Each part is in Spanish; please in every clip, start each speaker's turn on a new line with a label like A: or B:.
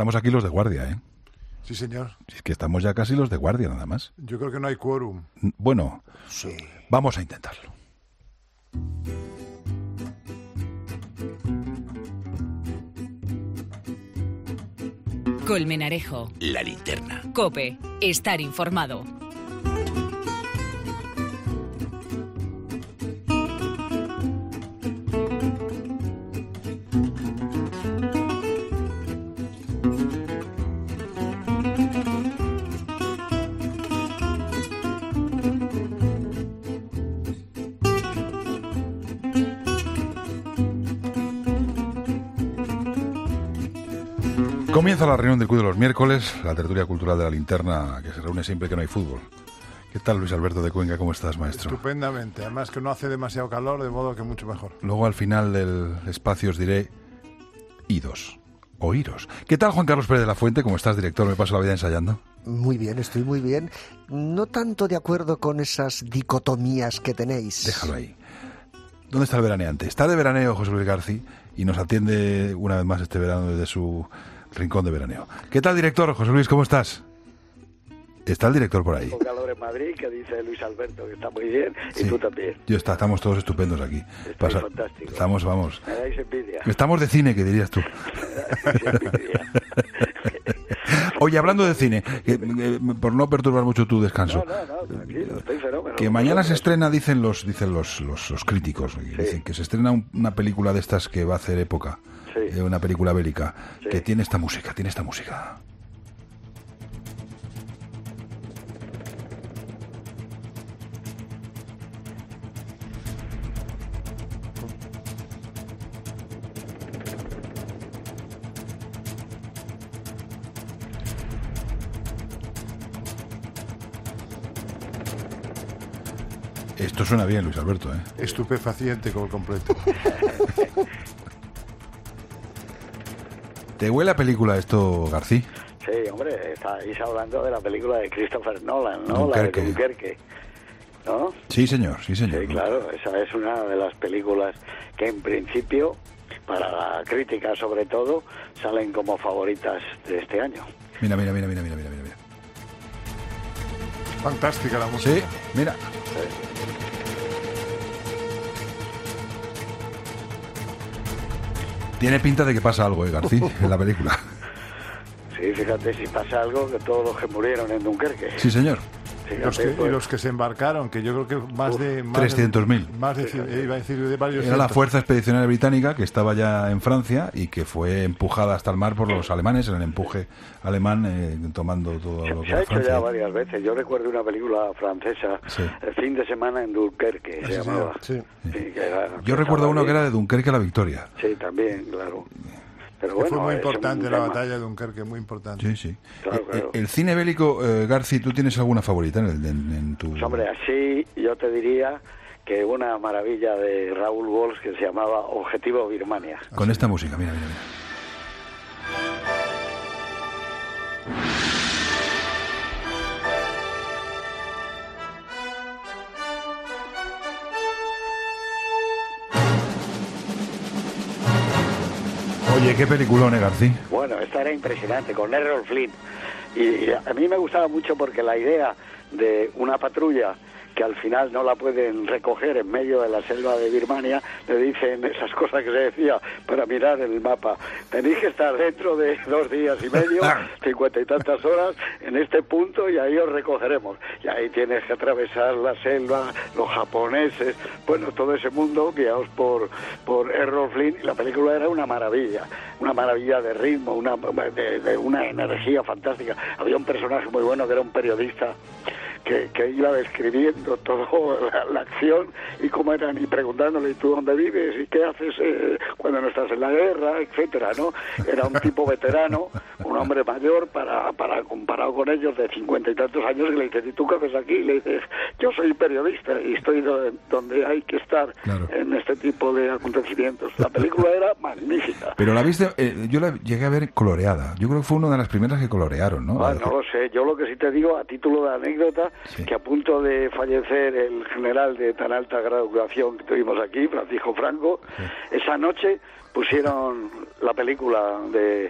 A: estamos aquí los de guardia, ¿eh?
B: Sí, señor.
A: Es que estamos ya casi los de guardia, nada más.
B: Yo creo que no hay quórum.
A: Bueno,
B: sí.
A: Vamos a intentarlo.
C: Colmenarejo.
D: La linterna.
C: COPE. Estar informado.
A: Comienza la reunión del CUI de los miércoles, la tertulia cultural de la linterna, que se reúne siempre que no hay fútbol. ¿Qué tal, Luis Alberto de Cuenca? ¿Cómo estás, maestro?
B: Estupendamente. Además que no hace demasiado calor, de modo que mucho mejor.
A: Luego, al final del espacio, os diré idos o iros. ¿Qué tal, Juan Carlos Pérez de la Fuente? ¿Cómo estás, director? Me paso la vida ensayando.
E: Muy bien, estoy muy bien. No tanto de acuerdo con esas dicotomías que tenéis.
A: Déjalo ahí. ¿Dónde está el veraneante? Está de veraneo José Luis García y nos atiende una vez más este verano desde su rincón de veraneo. ¿Qué tal, director? José Luis, ¿cómo estás? ¿Está el director por ahí?
F: Con calor en Madrid, que dice Luis Alberto, que está muy bien, sí. Y tú también.
A: Estamos todos estupendos aquí.
F: Fantástico.
A: Estamos, vamos.
F: Me dais envidia.
A: Estamos de cine, que dirías tú. Oye, hablando de cine, por no perturbar mucho tu descanso.
F: No, tranquilo, estoy fenómeno.
A: Que mañana se estrena, dicen los críticos,
F: sí.
A: Dicen que se estrena una película de estas que va a hacer época. Sí. Una película bélica, sí. Que tiene esta música. Esto suena bien, Luis Alberto, ¿eh?
B: Estupefaciente como el completo.
A: ¿Te huele a película esto, García?
F: Sí, hombre, estáis hablando de la película de Christopher Nolan, ¿no? La de Dunkerque, ¿no?
A: Sí, señor.
F: Sí, claro, esa es una de las películas que en principio, para la crítica sobre todo, salen como favoritas de este año.
A: Mira.
B: Fantástica la música.
A: Sí, mira. Sí. Tiene pinta de que pasa algo, García, en la película.
F: Sí, fíjate, si pasa algo, que todos los que murieron en Dunkerque.
A: Sí, señor.
F: Fíjate,
B: y los que se embarcaron, que yo creo que más de
A: 300.000.
B: Iba a decir de varios.
A: Era la Fuerza Expedicionaria Británica que estaba ya en Francia y que fue empujada hasta el mar por los alemanes, en el empuje alemán, tomando todo lo que
F: se ha hecho ya varias veces. Yo recuerdo una película francesa, sí. El fin de semana en Dunkerque, se llamaba.
B: Sí.
F: Sí,
A: yo recuerdo uno que era de Dunkerque a la Victoria.
F: Sí, también, claro. Pero bueno,
B: fue muy importante la batalla de Dunkerque, muy importante.
A: Sí.
F: Claro.
A: El cine bélico, García, ¿tú tienes alguna favorita en tu...?
F: Pues hombre, así yo te diría que una maravilla de Raúl Walsh que se llamaba Objetivo Birmania.
A: Con esta música, mira. Oye, qué peliculón, García.
F: Bueno, esta era impresionante, con Errol Flynn. Y a mí me gustaba mucho porque la idea de una patrulla que al final no la pueden recoger en medio de la selva de Birmania, le dicen esas cosas que se decía para mirar en el mapa. Tenéis que estar dentro de 2 días y medio, 50 y tantas horas, en este punto y ahí os recogeremos. Y ahí tienes que atravesar la selva, los japoneses, bueno, todo ese mundo guiados por Errol Flynn. Y la película era una maravilla de ritmo, de una energía fantástica. Había un personaje muy bueno que era un periodista que iba describiendo toda la acción y cómo eran, y preguntándole, ¿y tú dónde vives? ¿Y qué haces cuando no estás en la guerra? Etcétera, ¿no? Era un tipo veterano, un hombre mayor, para comparado con ellos de 50 y tantos años, y le dices, ¿y tú qué haces aquí? Y le dices, yo soy periodista y estoy donde hay que estar, claro, en este tipo de acontecimientos. La película era magnífica.
A: Pero la viste, yo la llegué a ver coloreada. Yo creo que fue una de las primeras que colorearon, ¿no?
F: No lo sé. Yo lo que sí te digo, a título de anécdota, sí, que a punto de fallecer el general de tan alta graduación que tuvimos aquí, Francisco Franco, sí, esa noche pusieron la película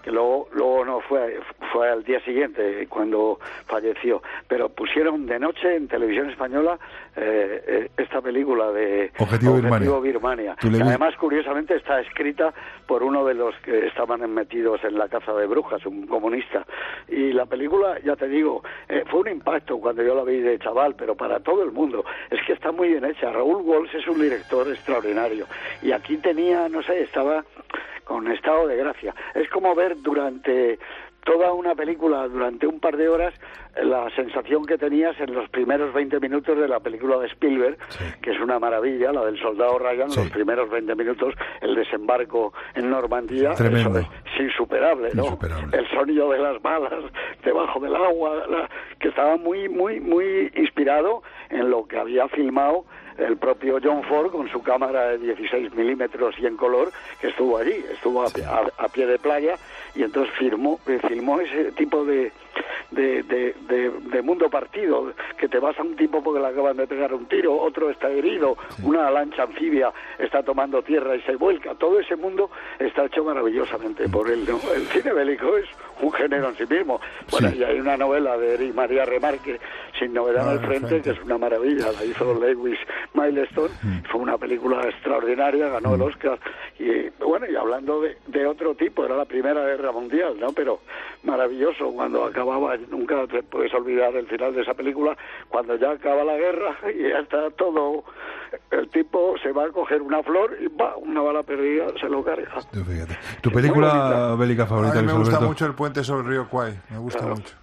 F: que luego no fue al día siguiente cuando falleció, pero pusieron de noche en televisión española esta película de
A: Objetivo
F: Birmania, que además curiosamente está escrita por uno de los que estaban metidos en la caza de brujas, un comunista, y la película, ya te digo, fue un impacto cuando yo la vi de chaval, pero para todo el mundo, es que está muy bien hecha. Raúl Walsh es un director extraordinario, y aquí tenía, no sé, estaba con estado de gracia. Es como ver durante toda una película, durante un par de horas, la sensación que tenías en los primeros 20 minutos de la película de Spielberg, que es una maravilla, la del soldado Ryan, los primeros 20 minutos, el desembarco en Normandía,
A: tremendo.
F: Eso es insuperable, ¿no?
A: Insuperable.
F: El sonido de las balas debajo del agua, que estaba muy, muy, muy inspirado en lo que había filmado el propio John Ford con su cámara de 16 milímetros y en color, que estuvo allí, estuvo a pie de playa, y entonces filmó ese tipo de mundo partido, que te vas a un tipo porque le acaban de pegar un tiro, otro está herido, una lancha anfibia está tomando tierra y se vuelca. Todo ese mundo está hecho maravillosamente por él, ¿no? El cine bélico es un género en sí mismo. Bueno, y hay una novela de Eric María Remarque, Sin novedad al frente, que es una maravilla, la hizo Lewis Milestone, fue una película extraordinaria, ganó el Oscar, y bueno, y hablando de otro tipo, era la Primera Guerra Mundial, ¿no? Pero maravilloso cuando acababa, nunca te puedes olvidar el final de esa película, cuando ya acaba la guerra y ya está todo, el tipo se va a coger una flor y ¡bah! Una bala perdida se lo carga.
A: Fíjate. ¿Tu película bélica favorita?
B: A mí me
A: Luis
B: gusta
A: Alberto?
B: mucho El puente sobre el río Kwai, me gusta mucho.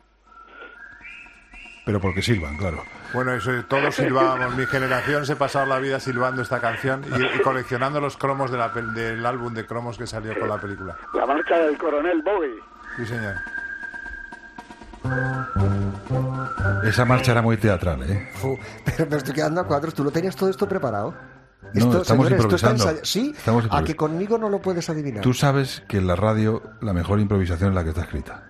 A: Pero porque silban, claro.
B: Bueno, eso, todos silbábamos. Mi generación se pasaba la vida silbando esta canción y coleccionando los cromos del álbum de cromos que salió con la película.
F: La marcha del coronel Bowie.
B: Sí, señor.
A: Esa marcha era muy teatral, ¿eh?
E: Pero me estoy quedando a cuadros. ¿Tú lo tenías todo esto preparado?
A: No, estamos improvisando.
E: ¿Sí?
A: Estamos
E: A que conmigo no lo puedes adivinar.
A: Tú sabes que en la radio la mejor improvisación es la que está escrita.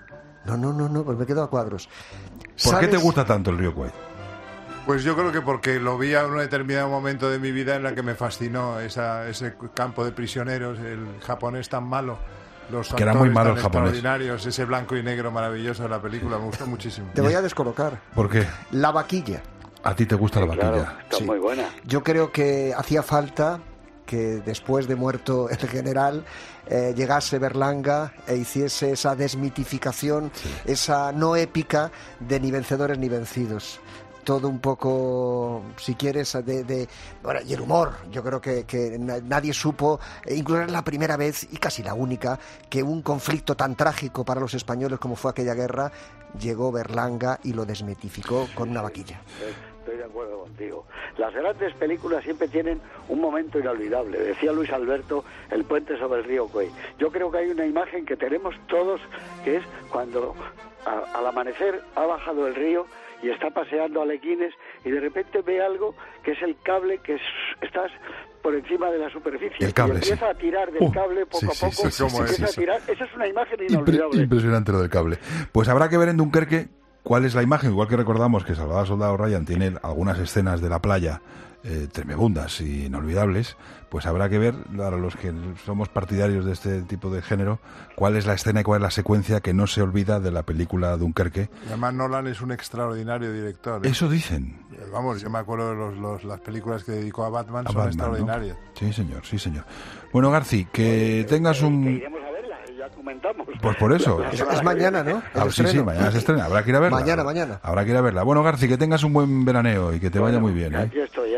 E: No, pues me quedo a cuadros.
A: ¿Por qué te gusta tanto el río Kwai?
B: Pues yo creo que porque lo vi en un determinado momento de mi vida en la que me fascinó ese campo de prisioneros, el japonés tan malo, los
A: que era muy malo
B: tan
A: el japonés,
B: extraordinarios, ese blanco y negro maravilloso de la película, me gustó muchísimo.
E: Te voy a descolocar.
A: ¿Por qué?
E: La vaquilla.
A: ¿A ti te gusta la vaquilla?
F: Claro, está muy buena.
E: Yo creo que hacía falta que después de muerto el general llegase Berlanga e hiciese esa desmitificación, esa no épica de ni vencedores ni vencidos. Todo un poco, si quieres, bueno, y el humor. Yo creo que nadie supo, incluso era la primera vez y casi la única, que un conflicto tan trágico para los españoles como fue aquella guerra, llegó Berlanga y lo desmitificó con una vaquilla.
F: Estoy de acuerdo contigo. Las grandes películas siempre tienen un momento inolvidable. Decía Luis Alberto, El puente sobre el río Kwai. Yo creo que hay una imagen que tenemos todos, que es cuando al amanecer ha bajado el río y está paseando alequines y de repente ve algo que es el cable, estás por encima de la superficie.
A: El cable,
F: y empieza a tirar del cable poco a poco. Empieza a tirar. Esa es una imagen inolvidable.
A: Impresionante lo del cable. Pues habrá que ver en Dunkerque cuál es la imagen. Igual que recordamos que Salvador Soldado Ryan tiene algunas escenas de la playa tremebundas y inolvidables, pues habrá que ver, para los que somos partidarios de este tipo de género, cuál es la escena y cuál es la secuencia que no se olvida de la película Dunkerque.
B: Y además Nolan es un extraordinario director, ¿eh?
A: Eso dicen.
B: Vamos, yo me acuerdo de las películas que dedicó a Batman, son
A: Batman,
B: extraordinarias.
A: ¿no? Sí, señor. Bueno, Garci, que tengas un...
F: iremos a verla y ya comentamos.
A: Pues por eso.
E: Es mañana, ¿no?
A: Sí, mañana se estrena. Habrá que ir a verla.
E: Mañana.
A: Habrá que ir a verla. Bueno, Garci, que tengas un buen veraneo y que te vaya muy bien, ¿eh?
F: Aquí estoy.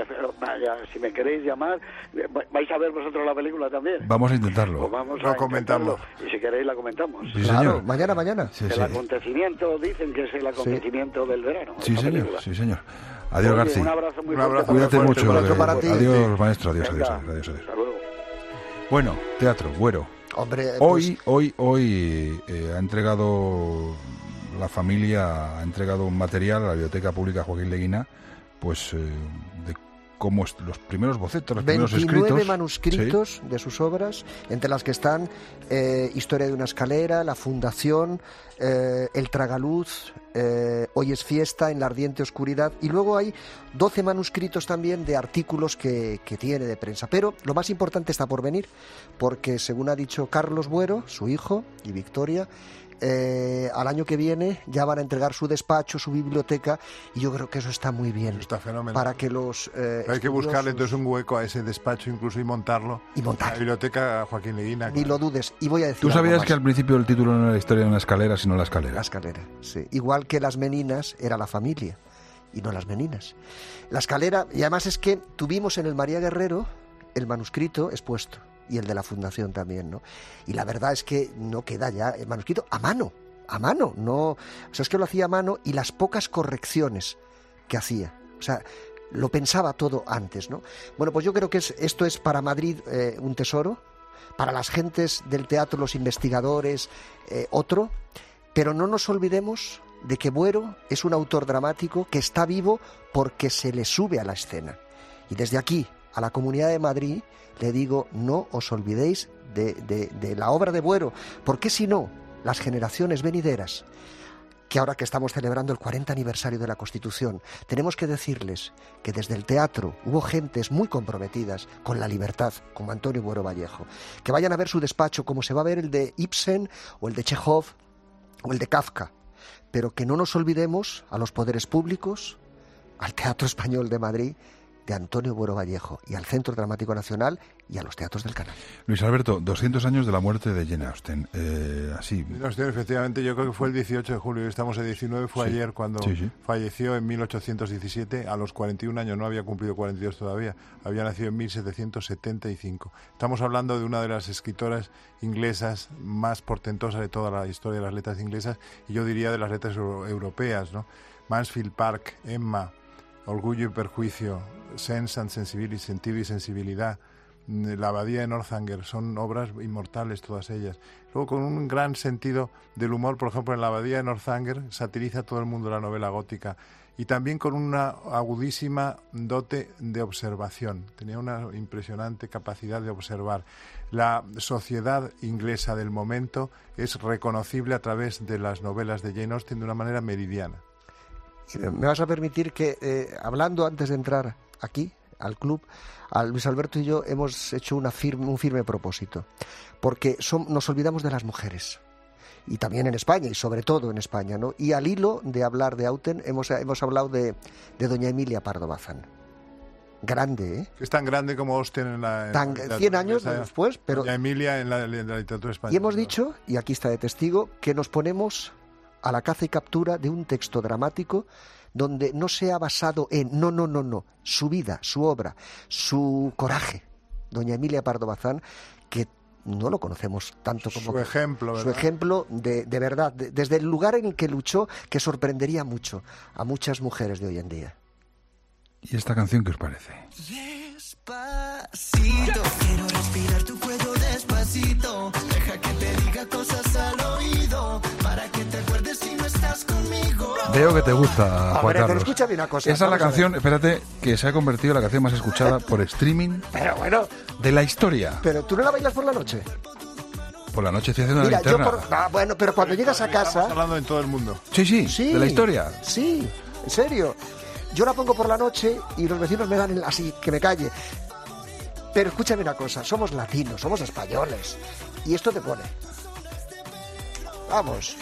F: Si me queréis llamar, ¿vais a ver vosotros la película también?
A: Vamos a intentarlo.
F: Pues vamos
B: Lo
F: a
B: comentamos.
F: Y si queréis la comentamos.
A: Sí,
E: Claro,
A: señor.
E: mañana.
A: Sí,
F: El acontecimiento, dicen que es el acontecimiento del verano.
A: Sí,
F: esta
A: señor.
F: película.
A: Sí, señor. Adiós,
F: Oye,
A: Garci.
F: Un abrazo muy
B: Un abrazo
F: fuerte.
A: Cuídate
B: fuerte,
A: mucho.
B: un abrazo
E: para ti.
A: Adiós, maestro. Adiós.
F: Venga,
A: Adiós.
F: hasta luego.
A: Bueno, teatro, Güero.
E: Hombre, pues,
A: Hoy ha entregado la familia, un material a la Biblioteca Pública Joaquín Leguina, pues de como los primeros bocetos, los primeros escritos.
E: 29 manuscritos de sus obras, entre las que están Historia de una escalera, La fundación, El tragaluz, Hoy es fiesta, En la ardiente oscuridad, y luego hay 12 manuscritos también de artículos que tiene de prensa. Pero lo más importante está por venir, porque según ha dicho Carlos Buero, su hijo, y Victoria, al año que viene ya van a entregar su despacho, su biblioteca, y yo creo que eso está muy bien.
B: Está fenomenal.
E: Para que los
B: hay que buscarle entonces un hueco a ese despacho incluso y montarlo. La biblioteca Joaquín Leguina.
E: Ni lo dudes. Y voy a decir
A: ¿Tú sabías que al principio el título no era la historia de una escalera, sino la escalera?
E: La escalera, sí. Igual que las meninas era la familia y no las meninas. La escalera, y además es que tuvimos en el María Guerrero el manuscrito expuesto. Y el de la fundación también, ¿no? Y la verdad es que no queda ya el manuscrito a mano, no, o sea, es que lo hacía a mano, y las pocas correcciones que hacía, o sea, lo pensaba todo antes, ¿no? Bueno, pues yo creo que esto es para Madrid un tesoro, para las gentes del teatro, los investigadores, otro, pero no nos olvidemos de que Buero es un autor dramático que está vivo porque se le sube a la escena. Y desde aquí, a la Comunidad de Madrid, le digo, no os olvidéis de la obra de Buero, porque si no, las generaciones venideras, que ahora que estamos celebrando el 40 aniversario de la Constitución, tenemos que decirles que desde el teatro hubo gentes muy comprometidas con la libertad, como Antonio Buero Vallejo, que vayan a ver su despacho como se va a ver el de Ibsen o el de Chekhov o el de Kafka, pero que no nos olvidemos a los poderes públicos, al Teatro Español de Madrid, de Antonio Buero Vallejo, y al Centro Dramático Nacional y a los teatros del Canal.
A: Luis Alberto, 200 años de la muerte de Jane Austen. Así.
B: Jane Austen, efectivamente, yo creo que fue el 18 de julio, estamos en 19, fue ayer cuando falleció en 1817, a los 41 años, no había cumplido 42 todavía, había nacido en 1775. Estamos hablando de una de las escritoras inglesas más portentosas de toda la historia de las letras inglesas, y yo diría de las letras europeas, ¿no? Mansfield Park, Emma, Orgullo y perjuicio, Sense and Sensibility, Sentido y sensibilidad, La abadía de Northanger, son obras inmortales todas ellas. Luego, con un gran sentido del humor, por ejemplo, en La abadía de Northanger satiriza a todo el mundo la novela gótica, y también con una agudísima dote de observación. Tenía una impresionante capacidad de observar. La sociedad inglesa del momento es reconocible a través de las novelas de Jane Austen de una manera meridiana.
E: Me vas a permitir que, hablando antes de entrar aquí, al club, a Luis Alberto y yo hemos hecho un firme propósito, porque nos olvidamos de las mujeres, y también en España, y sobre todo en España, ¿no? Y al hilo de hablar de Austen, hemos hablado de doña Emilia Pardo Bazán. Grande, ¿eh?
B: Es tan grande como Austen en la...
E: 100 años después, pero...
B: Doña Emilia en la literatura española.
E: Y hemos dicho, y aquí está de testigo, que nos ponemos a la caza y captura de un texto dramático donde no se ha basado en su vida, su obra, su coraje. Doña Emilia Pardo Bazán, que no lo conocemos tanto como...
B: Su ejemplo, ¿verdad?
E: Su ejemplo de verdad, desde el lugar en el que luchó, que sorprendería mucho a muchas mujeres de hoy en día.
A: ¿Y esta canción qué os parece?
D: Despacito, quiero respirar tu cuello despacito, deja que te diga cosas al oído, para que te acuerdes si no estás conmigo.
A: Veo que te gusta, Juan Carlos.
E: Pero escúchame una cosa.
A: Esa es la canción, espérate, que se ha convertido en la canción más escuchada por streaming
E: pero bueno,
A: de la historia.
E: Pero tú no la bailas por la noche.
A: Por la noche estoy haciendo
E: Mira,
A: una linterna.
E: bueno, pero cuando llegas a casa...
B: Estamos hablando en todo el mundo.
A: Sí, de la historia.
E: Sí, en serio. Yo la pongo por la noche y los vecinos me dan así, que me calle. Pero escúchame una cosa, somos latinos, somos españoles. Y esto te pone. Vamos.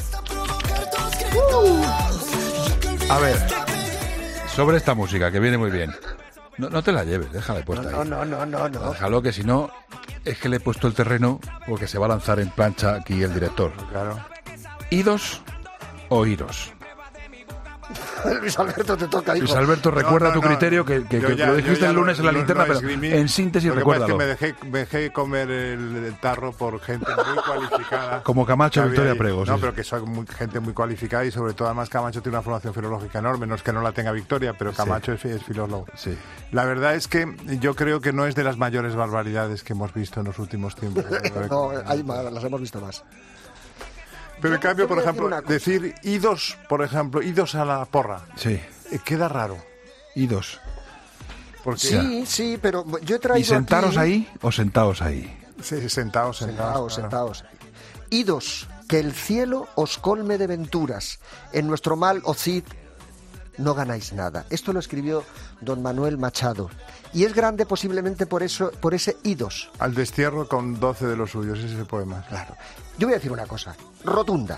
A: A ver, sobre esta música, que viene muy bien. No te la lleves, déjala puesta ahí.
E: No.
A: Déjalo, que si no, es que le he puesto el terreno porque se va a lanzar en plancha aquí el director.
B: Claro.
A: ¿Idos o iros?
E: Luis Alberto, te toca, hijo.
A: Luis Alberto, recuerda tu criterio, que lo dijiste el lunes en la linterna, pero en síntesis recuérdalo.
B: Lo que pasa es que me dejé comer el tarro por gente muy cualificada.
A: Como Camacho y Victoria Prego.
B: No, pero que son gente muy cualificada, y sobre todo además Camacho tiene una formación filológica enorme. No es que no la tenga Victoria, pero Camacho es filólogo.
A: Sí.
B: La verdad es que yo creo que no es de las mayores barbaridades que hemos visto en los últimos tiempos.
E: No, hay más, las hemos visto más.
B: Pero en cambio, por ejemplo, decir idos, por ejemplo, idos a la porra.
A: Sí.
B: Queda raro.
A: Idos.
B: Porque...
E: Sí, pero yo he traído
A: ¿Y sentaros
E: aquí...
A: ahí o sentaos ahí?
B: Sí, sentaos.
E: Sentaos. Idos, que el cielo os colme de venturas. En nuestro mal o cid no ganáis nada. Esto lo escribió don Manuel Machado. Y es grande posiblemente por ese idos.
B: Al destierro con 12 de los suyos, ese poema.
E: Claro. Yo voy a decir una cosa, rotunda.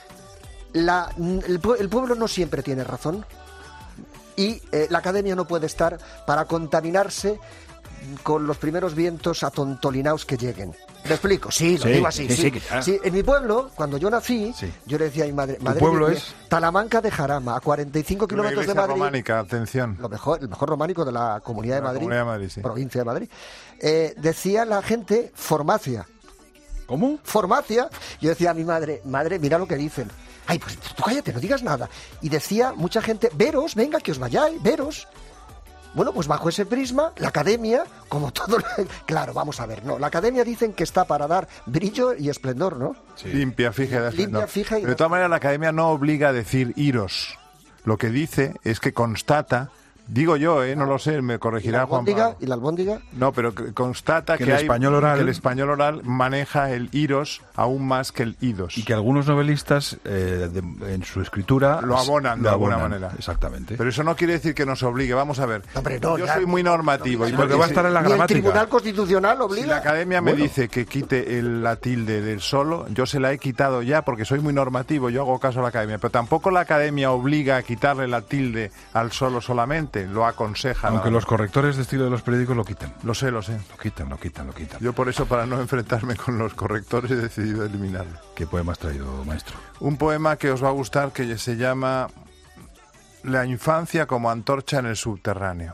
E: El pueblo no siempre tiene razón y la academia no puede estar para contaminarse con los primeros vientos atontolinaos que lleguen. ¿Me explico? Sí, lo digo así. Sí, en mi pueblo, cuando yo nací, yo le decía a mi madre...
A: ¿Tu pueblo es?
E: Talamanca de Jarama, a 45 kilómetros de Madrid.
B: Románica, atención.
E: El mejor románico de la Comunidad de Madrid.
B: Comunidad de Madrid, sí.
E: Provincia de Madrid. Decía la gente, farmacia.
A: ¿Cómo?
E: Farmacia. Yo decía a mi madre, mira lo que dicen. Ay, pues tú cállate, no digas nada. Y decía mucha gente, veros, venga, que os vayáis, veros. Bueno, pues bajo ese prisma, la academia, como todo... Claro, vamos a ver, no. La academia dicen que está para dar brillo y esplendor, ¿no?
B: Sí. Limpia, fija y
E: Limpia, fija y...
B: De todas maneras, la academia no obliga a decir iros. Lo que dice es que constata... Digo yo, no lo sé, me corregirá Juan Pablo.
E: ¿Y la albóndiga?
B: No, pero constata que
A: el español
B: oral maneja el iros aún más que el idos.
A: Y que algunos novelistas en su escritura
B: lo abonan de alguna manera.
A: Exactamente.
B: Pero eso no quiere decir que nos obligue. Vamos a ver. Yo soy muy normativo.
A: Y porque va a estar en la gramática.
E: ¿Y el Tribunal Constitucional obliga?
B: Si la academia me dice que quite la tilde del solo, yo se la he quitado ya porque soy muy normativo. Yo hago caso a la academia. Pero tampoco la academia obliga a quitarle la tilde al solo solamente. Lo aconseja.
A: Aunque los correctores de estilo de los periódicos lo quitan.
B: Lo sé.
A: Lo quitan.
B: Yo por eso, para no enfrentarme con los correctores, he decidido eliminarlo.
A: ¿Qué poema has traído, maestro?
B: Un poema que os va a gustar, que se llama La infancia como antorcha en el subterráneo.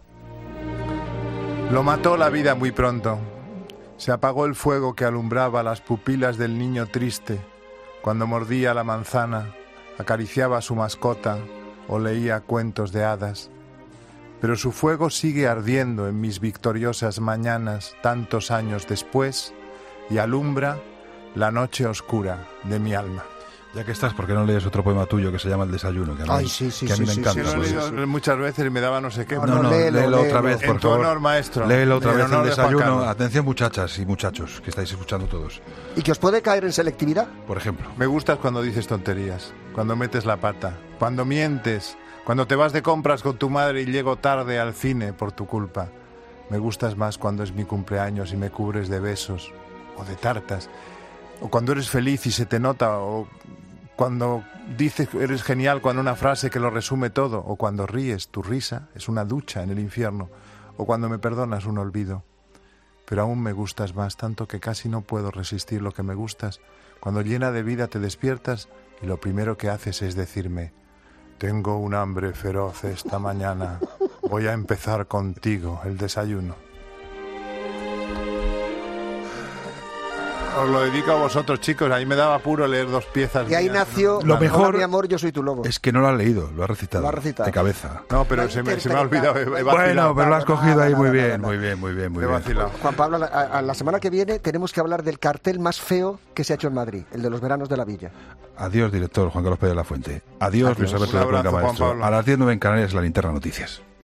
B: Lo mató la vida muy pronto. Se apagó el fuego que alumbraba las pupilas del niño triste cuando mordía la manzana, acariciaba a su mascota o leía cuentos de hadas. Pero su fuego sigue ardiendo en mis victoriosas mañanas tantos años después y alumbra la noche oscura de mi alma.
A: Ya que estás, ¿por qué no lees otro poema tuyo que se llama El desayuno? Que a mí, que a mí me encanta.
B: Sí, lo he leído muchas veces y me daba no sé qué.
A: No, léelo otra vez, por favor.
B: Honor, maestro.
A: Léelo otra vez, El desayuno. Atención, muchachas y muchachos, que estáis escuchando todos.
E: ¿Y que os puede caer en selectividad?
A: Por ejemplo.
B: Me gustas cuando dices tonterías, cuando metes la pata, cuando mientes, cuando te vas de compras con tu madre y llego tarde al cine por tu culpa. Me gustas más cuando es mi cumpleaños y me cubres de besos o de tartas. O cuando eres feliz y se te nota, o cuando dices que eres genial con una frase que lo resume todo, o cuando ríes, tu risa es una ducha en el infierno, o cuando me perdonas un olvido. Pero aún me gustas más, tanto que casi no puedo resistir lo que me gustas, cuando llena de vida te despiertas y lo primero que haces es decirme: tengo un hambre feroz esta mañana, voy a empezar contigo el desayuno. Os lo dedico a vosotros, chicos. Ahí me daba apuro leer dos piezas.
E: Y ahí nació
A: Lo mejor,
E: mi amor, yo soy tu lobo.
A: Es que no lo has leído, lo has recitado.
E: Lo has recitado.
A: De cabeza.
B: No, pero se me ha olvidado.
A: Bueno, pero lo has cogido ahí muy bien.
E: Juan Pablo, la semana que viene tenemos que hablar del cartel más feo que se ha hecho en Madrid, el de los veranos de la Villa.
A: Adiós, director Juan Carlos Pérez de la Fuente. Adiós, Luis Alberto de Cuenca, maestro. A las 10:09 en Canarias, La Linterna Noticias.